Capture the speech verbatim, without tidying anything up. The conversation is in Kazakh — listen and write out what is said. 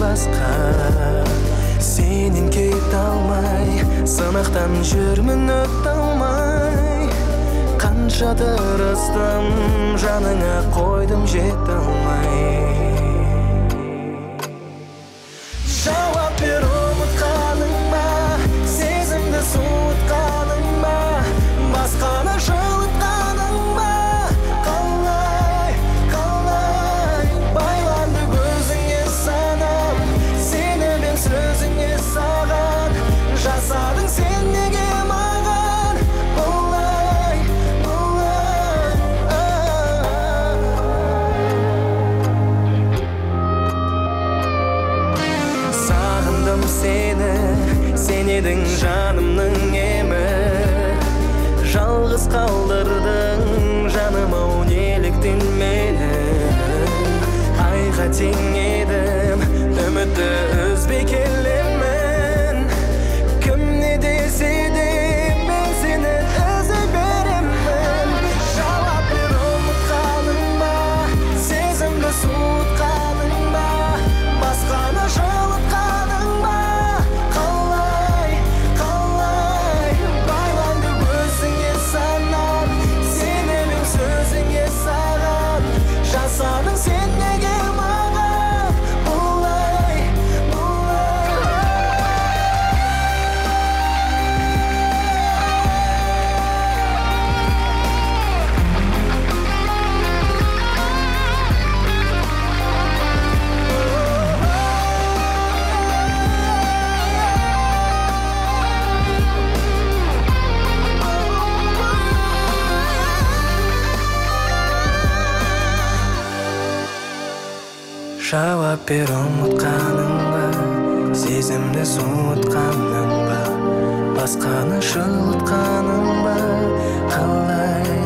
басқа сенен кете алмай сынақтан жүрмін өте алмай қанша тырыстым жаныңа қойдым жете алмай жауап бер ұмытқаның ба сезімді суытқаның ба басқаны жылытқаның ба қалай қалай байланды көзіңе санам сенемін сөзіңе саған жасадың сен неге маған бұлай бұлай сағындым сені сен едің жанымның емі жалғыз қалдырдың жаным ау неліктен мені айға тең едім үмітті үзбей келемін кім не десе де мен сені үзе беремін жауап бер ұмытқаның ба сезімді суытқаның ба басқаны жылытқаның ба қалай қалай байланды көзіңе санам сенемін сөзіңе саған жасадың сен неге маған бұлай бұлай жауап бер ұмытқаның ба сезімді суытқаның ба басқаны жылытқаның ба қалай